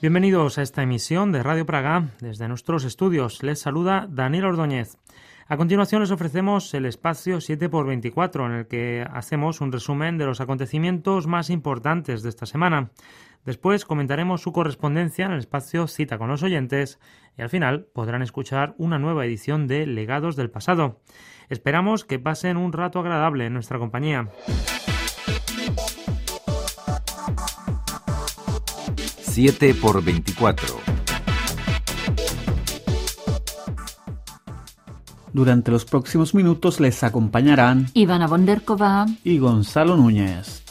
Bienvenidos a esta emisión de Radio Praga. Desde nuestros estudios les saluda Daniel Ordóñez. A continuación les ofrecemos el espacio 7x24 en el que hacemos un resumen de los acontecimientos más importantes de esta semana. Después comentaremos su correspondencia en el espacio Cita con los oyentes y al final podrán escuchar una nueva edición de Legados del Pasado. Esperamos que pasen un rato agradable en nuestra compañía. Siete por 24. Durante los próximos minutos les acompañarán Ivana Bonderkova y Gonzalo Núñez.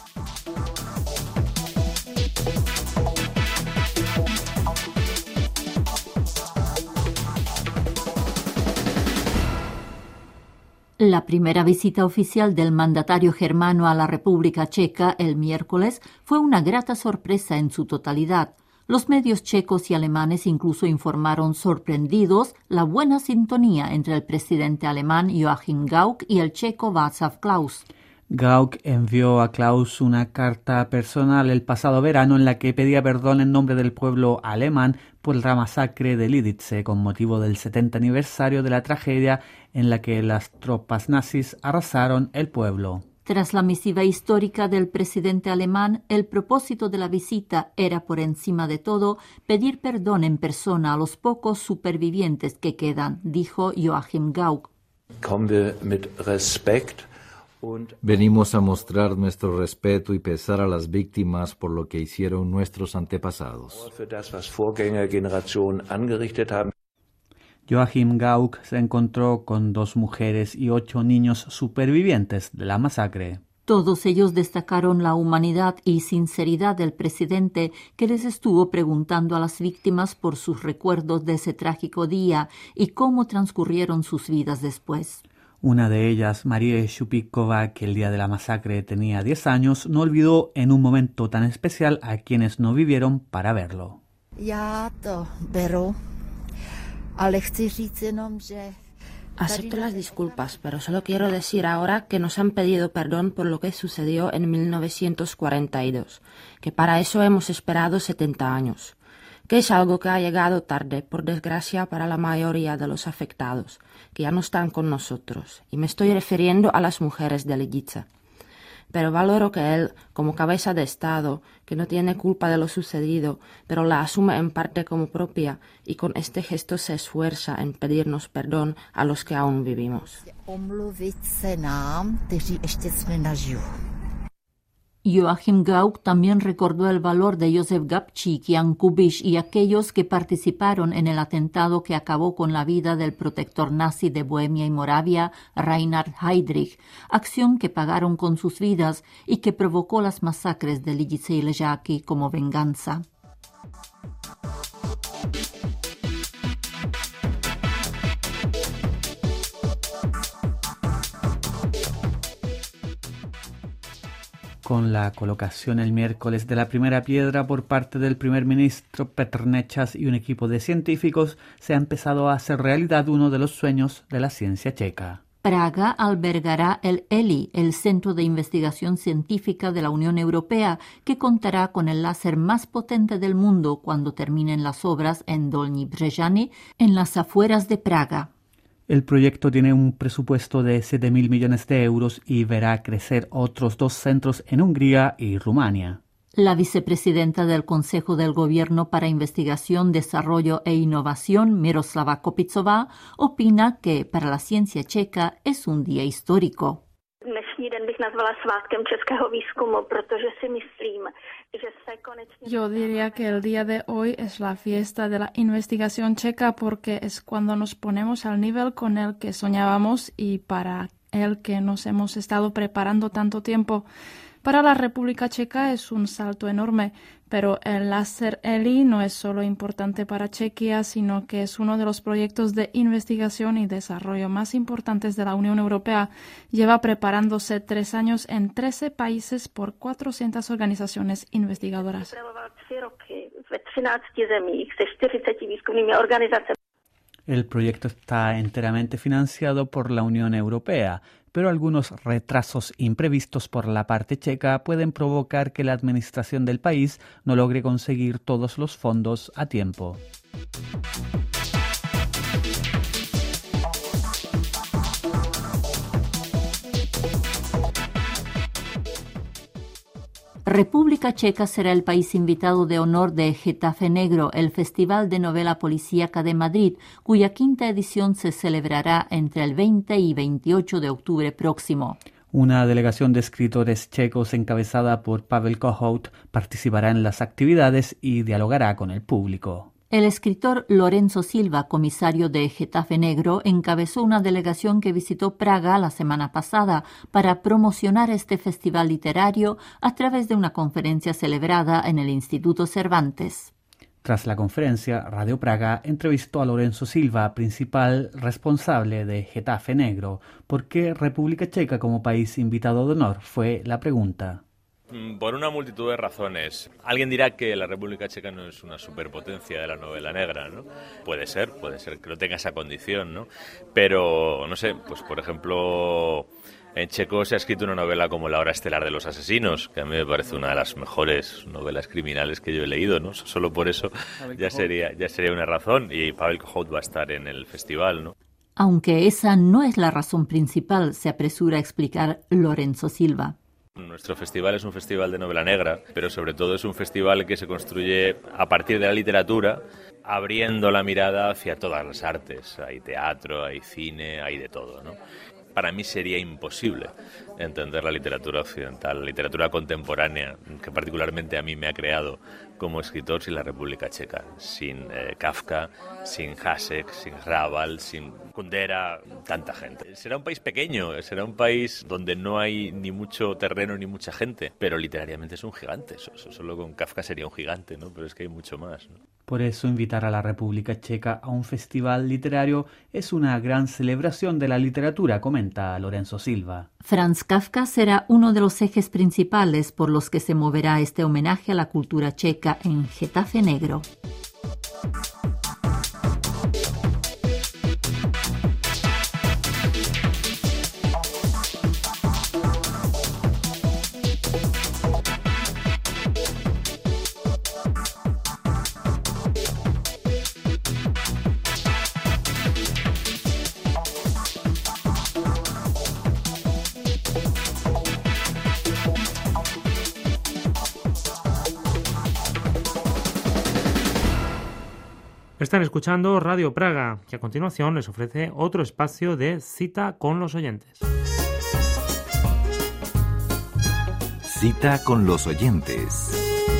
La primera visita oficial del mandatario germano a la República Checa el miércoles fue una grata sorpresa en su totalidad. Los medios checos y alemanes incluso informaron sorprendidos la buena sintonía entre el presidente alemán Joachim Gauck y el checo Václav Klaus. Gauck envió a Klaus una carta personal el pasado verano en la que pedía perdón en nombre del pueblo alemán por la masacre de Lidice con motivo del 70 aniversario de la tragedia en la que las tropas nazis arrasaron el pueblo. Tras la misiva histórica del presidente alemán, el propósito de la visita era, por encima de todo, pedir perdón en persona a los pocos supervivientes que quedan, dijo Joachim Gauck. Venimos a mostrar nuestro respeto y pesar a las víctimas por lo que hicieron nuestros antepasados. Joachim Gauck se encontró con 2 mujeres y 8 niños supervivientes de la masacre. Todos ellos destacaron la humanidad y sinceridad del presidente, que les estuvo preguntando a las víctimas por sus recuerdos de ese trágico día y cómo transcurrieron sus vidas después. Una de ellas, Marie Shupikova, que el día de la masacre tenía 10 años, no olvidó en un momento tan especial a quienes no vivieron para verlo. Acepto las disculpas, pero solo quiero decir ahora que nos han pedido perdón por lo que sucedió en 1942, que para eso hemos esperado 70 años, que es algo que ha llegado tarde, por desgracia, para la mayoría de los afectados, que ya no están con nosotros, y me estoy refiriendo a las mujeres de Lidice. Pero valoro que él, como cabeza de Estado, que no tiene culpa de lo sucedido, pero la asume en parte como propia, y con este gesto se esfuerza en pedirnos perdón a los que aún vivimos. Joachim Gauck también recordó el valor de Josef Gabčík, Jan Kubiš y aquellos que participaron en el atentado que acabó con la vida del protector nazi de Bohemia y Moravia, Reinhard Heydrich, acción que pagaron con sus vidas y que provocó las masacres de Lidice y Ležáky como venganza. Con la colocación el miércoles de la primera piedra por parte del primer ministro Petr Nečas y un equipo de científicos, se ha empezado a hacer realidad uno de los sueños de la ciencia checa. Praga albergará el ELI, el Centro de Investigación Científica de la Unión Europea, que contará con el láser más potente del mundo cuando terminen las obras en Dolní Břežany, en las afueras de Praga. El proyecto tiene un presupuesto de 7.000 millones de euros y verá crecer otros 2 centros en Hungría y Rumania. La vicepresidenta del Consejo del Gobierno para Investigación, Desarrollo e Innovación, Miroslava Kopicová, opina que para la ciencia checa es un día histórico. Yo diría que el día de hoy es la fiesta de la investigación checa porque es cuando nos ponemos al nivel con el que soñábamos y para el que nos hemos estado preparando tanto tiempo. Para la República Checa es un salto enorme, pero el láser ELI no es solo importante para Chequia, sino que es uno de los proyectos de investigación y desarrollo más importantes de la Unión Europea. Lleva preparándose 3 años en 13 países por 400 organizaciones investigadoras. El proyecto está enteramente financiado por la Unión Europea, pero algunos retrasos imprevistos por la parte checa pueden provocar que la administración del país no logre conseguir todos los fondos a tiempo. República Checa será el país invitado de honor de Getafe Negro, el Festival de Novela Policíaca de Madrid, cuya quinta edición se celebrará entre el 20 y 28 de octubre próximo. Una delegación de escritores checos encabezada por Pavel Kohout participará en las actividades y dialogará con el público. El escritor Lorenzo Silva, comisario de Getafe Negro, encabezó una delegación que visitó Praga la semana pasada para promocionar este festival literario a través de una conferencia celebrada en el Instituto Cervantes. Tras la conferencia, Radio Praga entrevistó a Lorenzo Silva, principal responsable de Getafe Negro. ¿Por qué República Checa como país invitado de honor? Fue la pregunta. Por una multitud de razones. Alguien dirá que la República Checa no es una superpotencia de la novela negra, ¿no? Puede ser que no tenga esa condición, ¿no? Pero, no sé, pues por ejemplo, en checo se ha escrito una novela como La hora estelar de los asesinos, que a mí me parece una de las mejores novelas criminales que yo he leído, ¿no? Solo por eso ya sería una razón, y Pavel Kohout va a estar en el festival, ¿no? Aunque esa no es la razón principal, se apresura a explicar Lorenzo Silva. Nuestro festival es un festival de novela negra, pero sobre todo es un festival que se construye a partir de la literatura, abriendo la mirada hacia todas las artes. Hay teatro, hay cine, hay de todo, ¿no? Para mí sería imposible entender la literatura occidental, la literatura contemporánea, que particularmente a mí me ha creado como escritor, sin la República Checa, sin Kafka, sin Hasek, sin Raval, sin Kundera, tanta gente. Será un país pequeño, será un país donde no hay ni mucho terreno ni mucha gente, pero literariamente es un gigante. Solo con Kafka sería un gigante, ¿no? Pero es que hay mucho más, ¿no? Por eso invitar a la República Checa a un festival literario es una gran celebración de la literatura, comenta Lorenzo Silva. Franz Kafka será uno de los ejes principales por los que se moverá este homenaje a la cultura checa en Getafe Negro. Están escuchando Radio Praga, que a continuación les ofrece otro espacio de cita con los oyentes. Cita con los oyentes.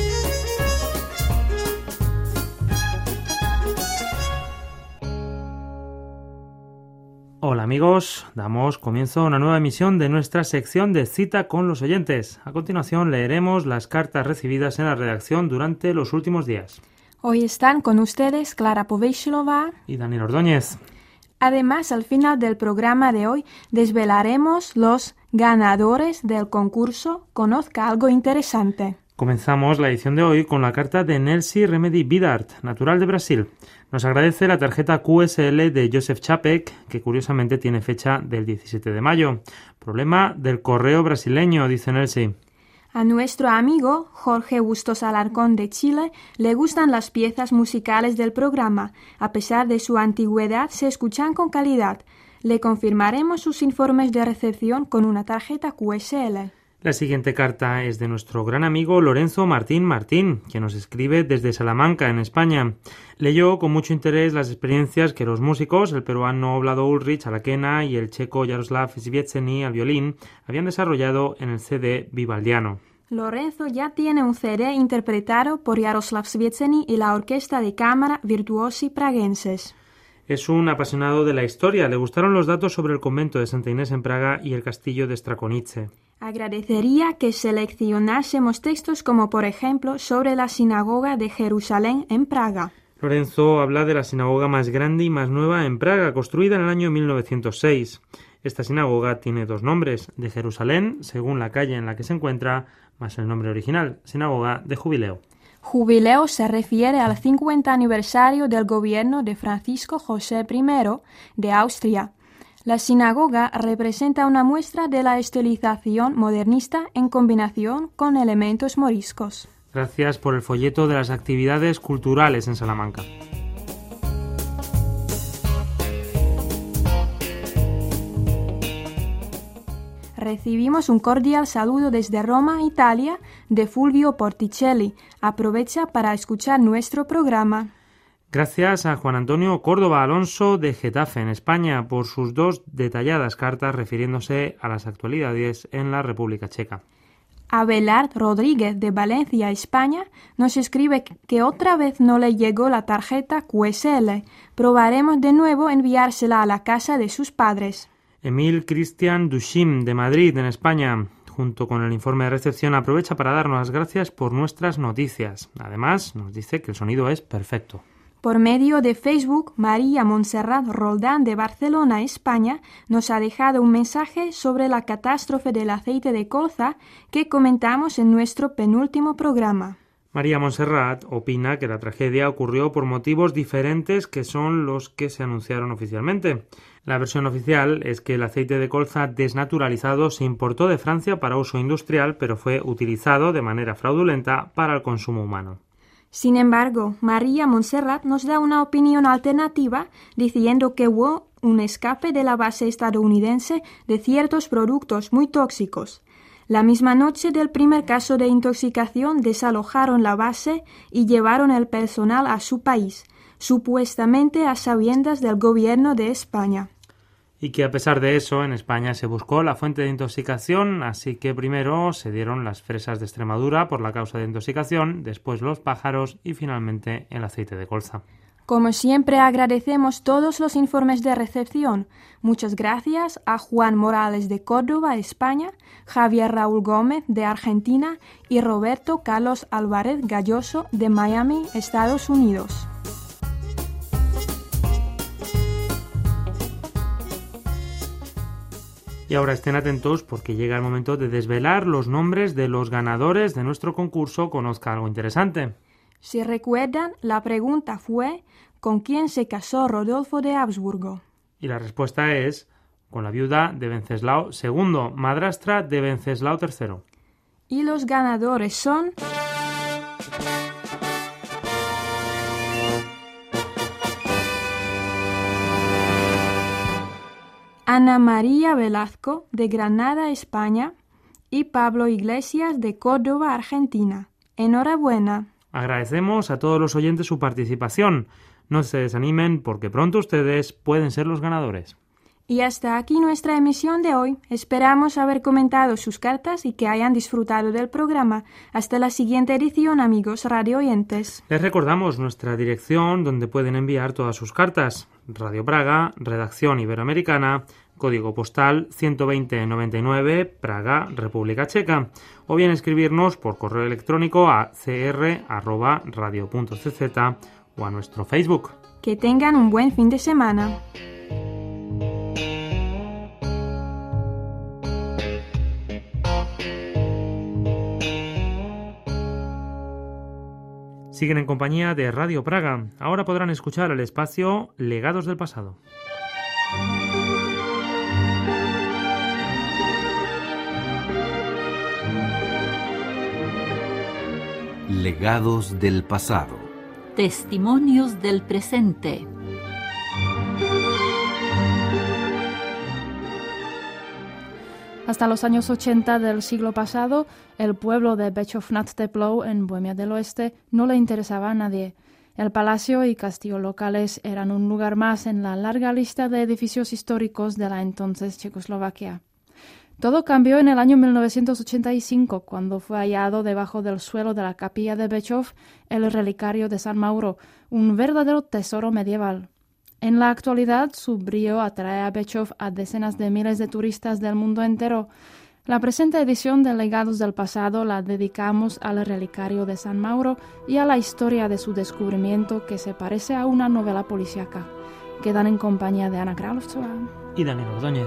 Hola amigos, damos comienzo a una nueva emisión de nuestra sección de cita con los oyentes. A continuación leeremos las cartas recibidas en la redacción durante los últimos días. Hoy están con ustedes Clara Poveichilova y Daniel Ordóñez. Además, al final del programa de hoy desvelaremos los ganadores del concurso Conozca algo interesante. Comenzamos la edición de hoy con la carta de Nelsi Remedy Bidart, natural de Brasil. Nos agradece la tarjeta QSL de Joseph Chapek, que curiosamente tiene fecha del 17 de mayo. Problema del correo brasileño, dice Nelsi. A nuestro amigo Jorge Bustos Alarcón de Chile le gustan las piezas musicales del programa. A pesar de su antigüedad, se escuchan con calidad. Le confirmaremos sus informes de recepción con una tarjeta QSL. La siguiente carta es de nuestro gran amigo Lorenzo Martín, que nos escribe desde Salamanca, en España. Leyó con mucho interés las experiencias que los músicos, el peruano Vlado Ulrich a la quena y el checo Jaroslav Svieceni al violín, habían desarrollado en el CD Vivaldiano. Lorenzo ya tiene un CD interpretado por Jaroslav Svieceni y la Orquesta de Cámara Virtuosi Praguenses. Es un apasionado de la historia. Le gustaron los datos sobre el convento de Santa Inés en Praga y el castillo de Strakonice. Agradecería que seleccionásemos textos como, por ejemplo, sobre la sinagoga de Jerusalén en Praga. Lorenzo habla de la sinagoga más grande y más nueva en Praga, construida en el año 1906. Esta sinagoga tiene dos nombres, de Jerusalén, según la calle en la que se encuentra, más el nombre original, Sinagoga de Jubileo. Jubileo se refiere al 50 aniversario del gobierno de Francisco José I de Austria. La sinagoga representa una muestra de la estilización modernista en combinación con elementos moriscos. Gracias por el folleto de las actividades culturales en Salamanca. Recibimos un cordial saludo desde Roma, Italia, de Fulvio Porticelli. Aprovecha para escuchar nuestro programa. Gracias a Juan Antonio Córdoba Alonso de Getafe, en España, por sus 2 detalladas cartas refiriéndose a las actualidades en la República Checa. Abelard Rodríguez de Valencia, España, nos escribe que otra vez no le llegó la tarjeta QSL. Probaremos de nuevo enviársela a la casa de sus padres. Emil Cristian Dushim de Madrid, en España, junto con el informe de recepción, aprovecha para darnos las gracias por nuestras noticias. Además, nos dice que el sonido es perfecto. Por medio de Facebook, María Montserrat Roldán de Barcelona, España, nos ha dejado un mensaje sobre la catástrofe del aceite de colza que comentamos en nuestro penúltimo programa. María Montserrat opina que la tragedia ocurrió por motivos diferentes que son los que se anunciaron oficialmente. La versión oficial es que el aceite de colza desnaturalizado se importó de Francia para uso industrial, pero fue utilizado de manera fraudulenta para el consumo humano. Sin embargo, María Montserrat nos da una opinión alternativa diciendo que hubo un escape de la base estadounidense de ciertos productos muy tóxicos. La misma noche del primer caso de intoxicación desalojaron la base y llevaron el personal a su país, supuestamente a sabiendas del gobierno de España. Y que a pesar de eso, en España se buscó la fuente de intoxicación, así que primero se dieron las fresas de Extremadura por la causa de intoxicación, después los pájaros y finalmente el aceite de colza. Como siempre, agradecemos todos los informes de recepción. Muchas gracias a Juan Morales de Córdoba, España, Javier Raúl Gómez de Argentina y Roberto Carlos Álvarez Galloso de Miami, Estados Unidos. Y ahora estén atentos porque llega el momento de desvelar los nombres de los ganadores de nuestro concurso Conozca algo interesante. Si recuerdan, la pregunta fue ¿con quién se casó Rodolfo de Habsburgo? Y la respuesta es con la viuda de Wenceslao II, madrastra de Wenceslao III. Y los ganadores son... Ana María Velasco, de Granada, España, y Pablo Iglesias, de Córdoba, Argentina. ¡Enhorabuena! Agradecemos a todos los oyentes su participación. No se desanimen porque pronto ustedes pueden ser los ganadores. Y hasta aquí nuestra emisión de hoy. Esperamos haber comentado sus cartas y que hayan disfrutado del programa. Hasta la siguiente edición, amigos radio oyentes. Les recordamos nuestra dirección donde pueden enviar todas sus cartas. Radio Praga, Redacción Iberoamericana, código postal 12099, Praga, República Checa. O bien escribirnos por correo electrónico a cr@radio.cz o a nuestro Facebook. Que tengan un buen fin de semana. Siguen en compañía de Radio Praga. Ahora podrán escuchar el espacio Legados del Pasado. Legados del pasado. Testimonios del presente. Hasta los años 80 del siglo pasado, el pueblo de Bečov nad Teplou, en Bohemia del Oeste, no le interesaba a nadie. El palacio y castillo locales eran un lugar más en la larga lista de edificios históricos de la entonces Checoslovaquia. Todo cambió en el año 1985, cuando fue hallado debajo del suelo de la capilla de Bečov el relicario de San Mauro, un verdadero tesoro medieval. En la actualidad, su brillo atrae a Bečov a decenas de miles de turistas del mundo entero. La presente edición de Legados del Pasado la dedicamos al relicario de San Mauro y a la historia de su descubrimiento, que se parece a una novela policíaca. Quedan en compañía de Ana Kralovtsova y Daniel Ordóñez.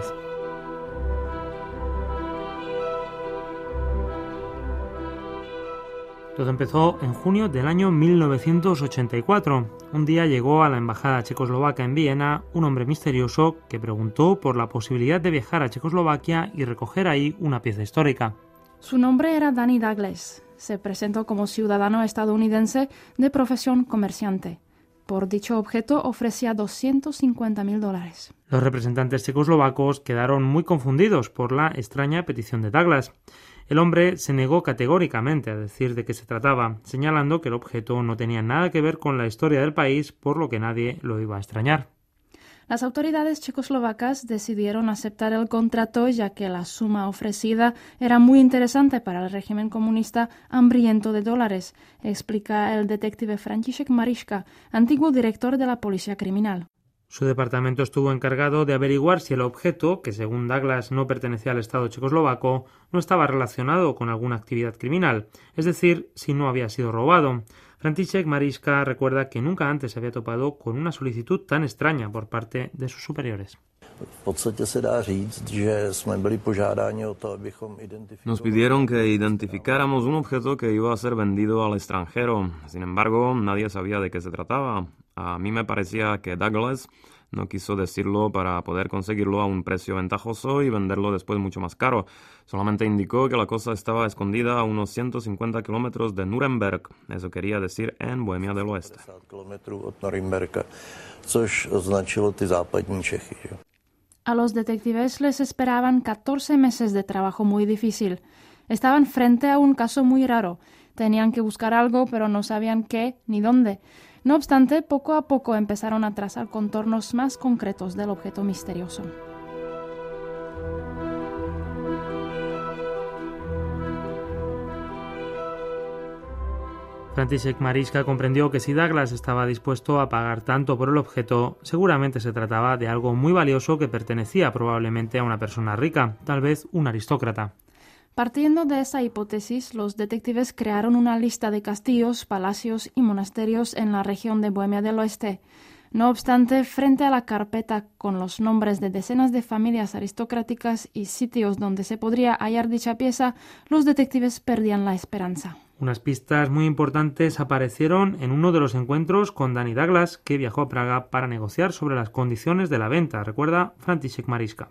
Todo empezó en junio del año 1984. Un día llegó a la embajada checoslovaca en Viena un hombre misterioso que preguntó por la posibilidad de viajar a Checoslovaquia y recoger ahí una pieza histórica. Su nombre era Danny Douglas. Se presentó como ciudadano estadounidense de profesión comerciante. Por dicho objeto ofrecía $250,000. Los representantes checoslovacos quedaron muy confundidos por la extraña petición de Douglas. El hombre se negó categóricamente a decir de qué se trataba, señalando que el objeto no tenía nada que ver con la historia del país, por lo que nadie lo iba a extrañar. Las autoridades checoslovacas decidieron aceptar el contrato ya que la suma ofrecida era muy interesante para el régimen comunista hambriento de dólares, explica el detective František Mariška, antiguo director de la Policía Criminal. Su departamento estuvo encargado de averiguar si el objeto, que según Douglas no pertenecía al Estado checoslovaco, no estaba relacionado con alguna actividad criminal, es decir, si no había sido robado. František Mariška recuerda que nunca antes se había topado con una solicitud tan extraña por parte de sus superiores. Nos pidieron que identificáramos un objeto que iba a ser vendido al extranjero. Sin embargo, nadie sabía de qué se trataba. A mí me parecía que Douglas no quiso decirlo para poder conseguirlo a un precio ventajoso y venderlo después mucho más caro. Solamente indicó que la cosa estaba escondida a unos 150 kilómetros de Nuremberg. Eso quería decir en Bohemia del Oeste. A los detectives les esperaban 14 meses de trabajo muy difícil. Estaban frente a un caso muy raro. Tenían que buscar algo, pero no sabían qué ni dónde. No obstante, poco a poco empezaron a trazar contornos más concretos del objeto misterioso. František Mariška comprendió que si Douglas estaba dispuesto a pagar tanto por el objeto, seguramente se trataba de algo muy valioso que pertenecía probablemente a una persona rica, tal vez un aristócrata. Partiendo de esa hipótesis, los detectives crearon una lista de castillos, palacios y monasterios en la región de Bohemia del Oeste. No obstante, frente a la carpeta con los nombres de decenas de familias aristocráticas y sitios donde se podría hallar dicha pieza, los detectives perdían la esperanza. Unas pistas muy importantes aparecieron en uno de los encuentros con Danny Douglas, que viajó a Praga para negociar sobre las condiciones de la venta, recuerda František Mariška.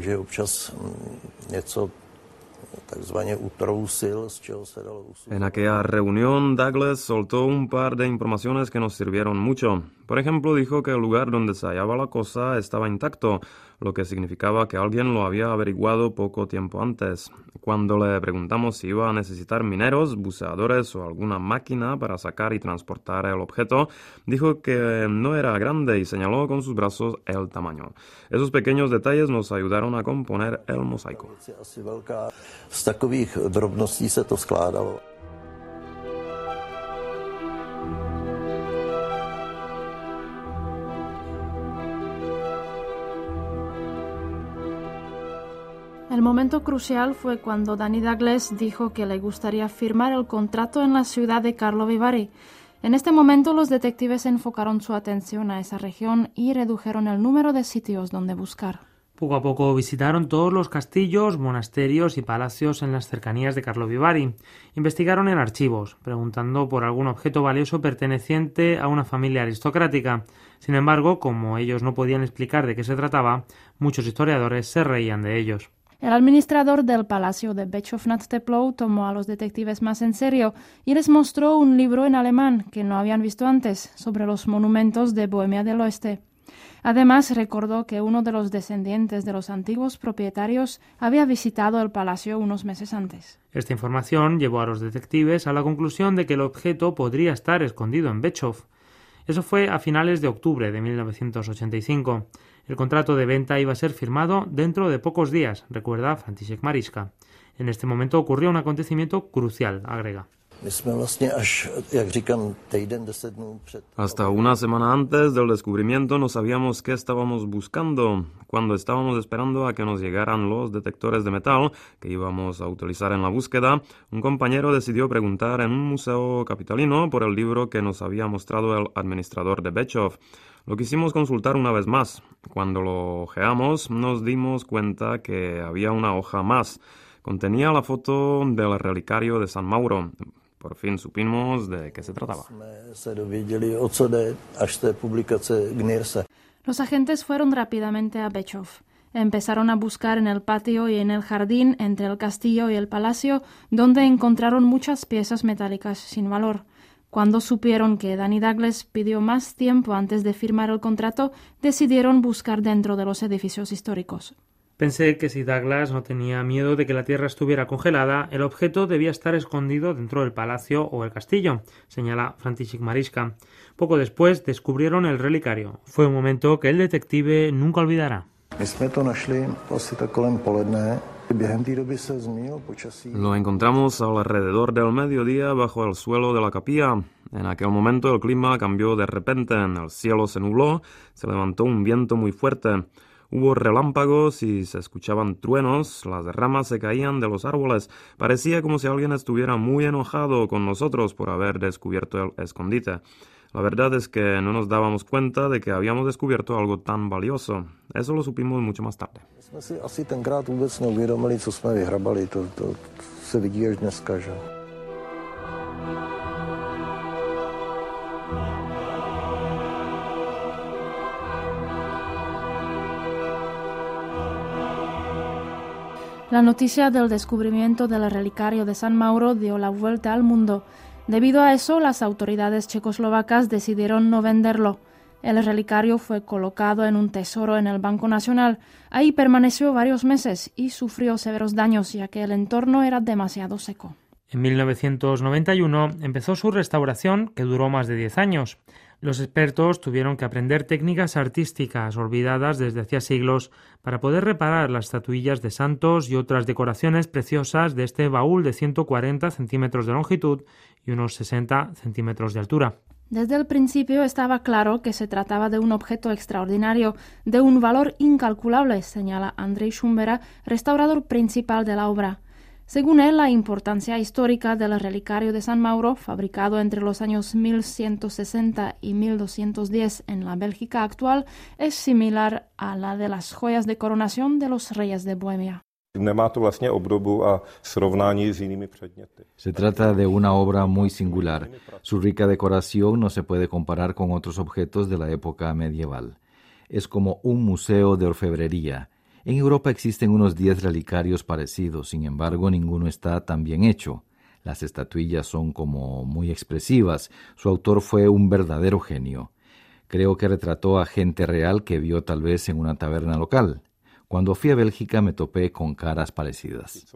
En aquella reunión, Douglas soltó un par de informaciones que nos sirvieron mucho. Por ejemplo, dijo que el lugar donde se hallaba la cosa estaba intacto, lo que significaba que alguien lo había averiguado poco tiempo antes. Cuando le preguntamos si iba a necesitar mineros, buceadores o alguna máquina para sacar y transportar el objeto, dijo que no era grande y señaló con sus brazos el tamaño. Esos pequeños detalles nos ayudaron a componer el mosaico. El momento crucial fue cuando Danny Douglas dijo que le gustaría firmar el contrato en la ciudad de Karlovy Vary. En este momento los detectives enfocaron su atención a esa región y redujeron el número de sitios donde buscar. Poco a poco visitaron todos los castillos, monasterios y palacios en las cercanías de Karlovy Vary. Investigaron en archivos, preguntando por algún objeto valioso perteneciente a una familia aristocrática. Sin embargo, como ellos no podían explicar de qué se trataba, muchos historiadores se reían de ellos. El administrador del palacio de Bečov nad Teplou tomó a los detectives más en serio y les mostró un libro en alemán que no habían visto antes sobre los monumentos de Bohemia del Oeste. Además, recordó que uno de los descendientes de los antiguos propietarios había visitado el palacio unos meses antes. Esta información llevó a los detectives a la conclusión de que el objeto podría estar escondido en Bečov. Eso fue a finales de octubre de 1985. El contrato de venta iba a ser firmado dentro de pocos días, recuerda František Mariška. En este momento ocurrió un acontecimiento crucial, agrega. Hasta una semana antes del descubrimiento no sabíamos qué estábamos buscando. Cuando estábamos esperando a que nos llegaran los detectores de metal que íbamos a utilizar en la búsqueda, un compañero decidió preguntar en un museo capitalino por el libro que nos había mostrado el administrador de Bečov. Lo quisimos consultar una vez más. Cuando lo ojeamos, nos dimos cuenta que había una hoja más. Contenía la foto del relicario de San Mauro. Por fin supimos de qué se trataba. Los agentes fueron rápidamente a Bečov. Empezaron a buscar en el patio y en el jardín entre el castillo y el palacio, donde encontraron muchas piezas metálicas sin valor. Cuando supieron que Danny Douglas pidió más tiempo antes de firmar el contrato, decidieron buscar dentro de los edificios históricos. Pensé que si Douglas no tenía miedo de que la tierra estuviera congelada, el objeto debía estar escondido dentro del palacio o el castillo, señala František Mariška. Poco después descubrieron el relicario. Fue un momento que el detective nunca olvidará. Lo encontramos alrededor del mediodía bajo el suelo de la capilla. En aquel momento el clima cambió de repente, el cielo se nubló, se levantó un viento muy fuerte. Hubo relámpagos y se escuchaban truenos, las ramas se caían de los árboles. Parecía como si alguien estuviera muy enojado con nosotros por haber descubierto el escondite. La verdad es que no nos dábamos cuenta de que habíamos descubierto algo tan valioso. Eso lo supimos mucho más tarde. La noticia del descubrimiento del relicario de San Mauro dio la vuelta al mundo. Debido a eso, las autoridades checoslovacas decidieron no venderlo. El relicario fue colocado en un tesoro en el Banco Nacional. Ahí permaneció varios meses y sufrió severos daños, ya que el entorno era demasiado seco. En 1991 empezó su restauración, que duró más de 10 años. Los expertos tuvieron que aprender técnicas artísticas olvidadas desde hacía siglos para poder reparar las estatuillas de santos y otras decoraciones preciosas de este baúl de 140 centímetros de longitud y unos 60 centímetros de altura. Desde el principio estaba claro que se trataba de un objeto extraordinario, de un valor incalculable, señala Andrei Šumbera, restaurador principal de la obra. Según él, la importancia histórica del relicario de San Mauro, fabricado entre los años 1160 y 1210 en la Bélgica actual, es similar a la de las joyas de coronación de los reyes de Bohemia. Se trata de una obra muy singular. Su rica decoración no se puede comparar con otros objetos de la época medieval. Es como un museo de orfebrería. En Europa existen unos 10 relicarios parecidos, sin embargo, ninguno está tan bien hecho. Las estatuillas son como muy expresivas. Su autor fue un verdadero genio. Creo que retrató a gente real que vio tal vez en una taberna local. Cuando fui a Bélgica me topé con caras parecidas.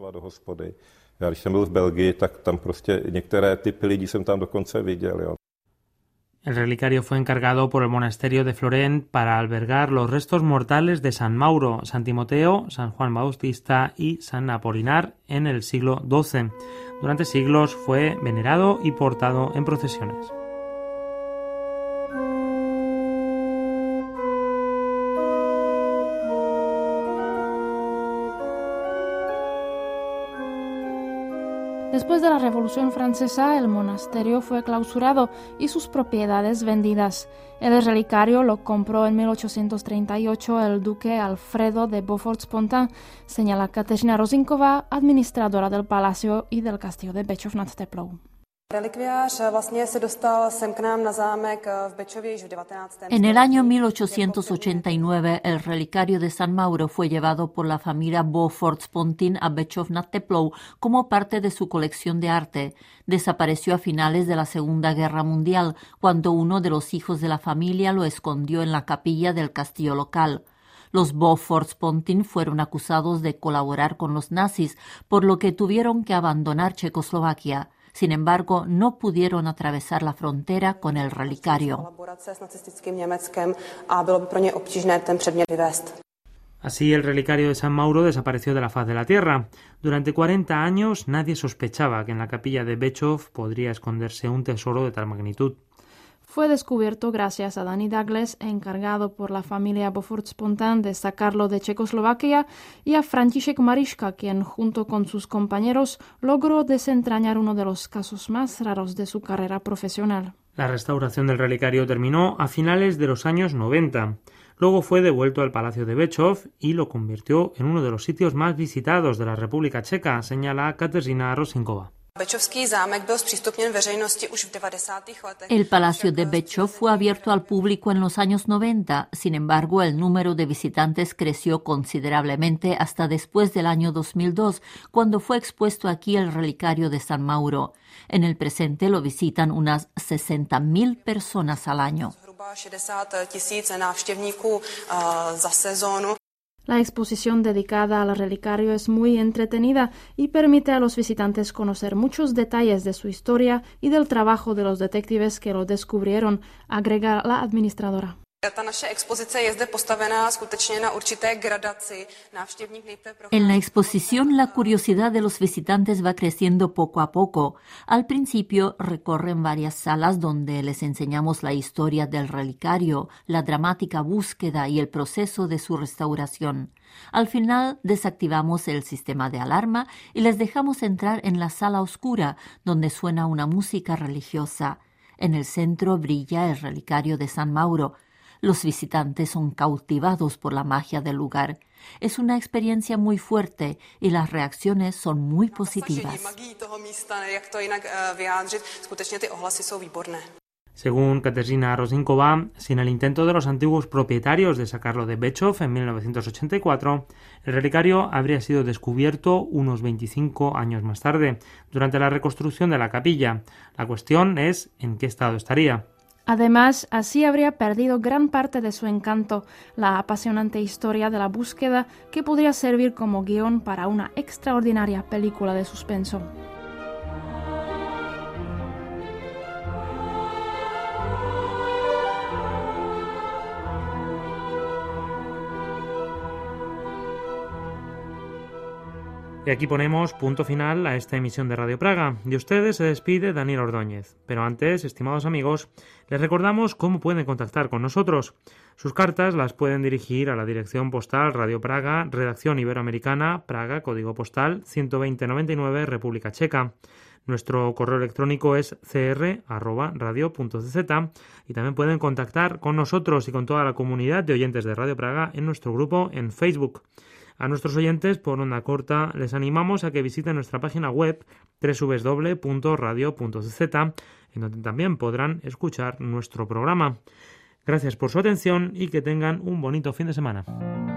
El relicario fue encargado por el monasterio de Florent para albergar los restos mortales de San Mauro, San Timoteo, San Juan Bautista y San Apolinar en el siglo XII. Durante siglos fue venerado y portado en procesiones. Después de la Revolución Francesa, el monasterio fue clausurado y sus propiedades vendidas. El relicario lo compró en 1838 el duque Alfredo de Beaufort-Spontin, señala Kateřina Rozinková, administradora del palacio y del castillo de Bečov nad Teplou. En el año 1889, el relicario de San Mauro fue llevado por la familia Beaufort-Spontin a Bečov nad Teplou como parte de su colección de arte. Desapareció a finales de la Segunda Guerra Mundial, cuando uno de los hijos de la familia lo escondió en la capilla del castillo local. Los Beaufort-Spontin fueron acusados de colaborar con los nazis, por lo que tuvieron que abandonar Checoslovaquia. Sin embargo, no pudieron atravesar la frontera con el relicario. Así, el relicario de San Mauro desapareció de la faz de la tierra. Durante 40 años nadie sospechaba que en la capilla de Bečov podría esconderse un tesoro de tal magnitud. Fue descubierto gracias a Danny Douglas, encargado por la familia Beaufort-Spontin de sacarlo de Checoslovaquia, y a František Mariška, quien junto con sus compañeros logró desentrañar uno de los casos más raros de su carrera profesional. La restauración del relicario terminó a finales de los años 90. Luego fue devuelto al Palacio de Bečov y lo convirtió en uno de los sitios más visitados de la República Checa, señala Kateřina Rozinková. El Palacio de Bečov fue abierto al público en los años 90, sin embargo el número de visitantes creció considerablemente hasta después del año 2002, cuando fue expuesto aquí el relicario de San Mauro. En el presente lo visitan unas 60.000 personas al año. La exposición dedicada al relicario es muy entretenida y permite a los visitantes conocer muchos detalles de su historia y del trabajo de los detectives que lo descubrieron, agrega la administradora. En la exposición, la curiosidad de los visitantes va creciendo poco a poco. Al principio recorren varias salas donde les enseñamos la historia del relicario, la dramática búsqueda y el proceso de su restauración. Al final desactivamos el sistema de alarma y les dejamos entrar en la sala oscura, donde suena una música religiosa. En el centro brilla el relicario de San Mauro. Los visitantes son cautivados por la magia del lugar. Es una experiencia muy fuerte y las reacciones son muy positivas. Según Kateřina Rozinkova, sin el intento de los antiguos propietarios de sacarlo de Bečov en 1984, el relicario habría sido descubierto unos 25 años más tarde, durante la reconstrucción de la capilla. La cuestión es en qué estado estaría. Además, así habría perdido gran parte de su encanto, la apasionante historia de la búsqueda que podría servir como guión para una extraordinaria película de suspenso. Y aquí ponemos punto final a esta emisión de Radio Praga. De ustedes se despide Daniel Ordóñez. Pero antes, estimados amigos, les recordamos cómo pueden contactar con nosotros. Sus cartas las pueden dirigir a la dirección postal Radio Praga, Redacción Iberoamericana, Praga, código postal 12099, República Checa. Nuestro correo electrónico es cr@radio.cz y también pueden contactar con nosotros y con toda la comunidad de oyentes de Radio Praga en nuestro grupo en Facebook. A nuestros oyentes por onda corta les animamos a que visiten nuestra página web www.radio.cz, en donde también podrán escuchar nuestro programa. Gracias por su atención y que tengan un bonito fin de semana.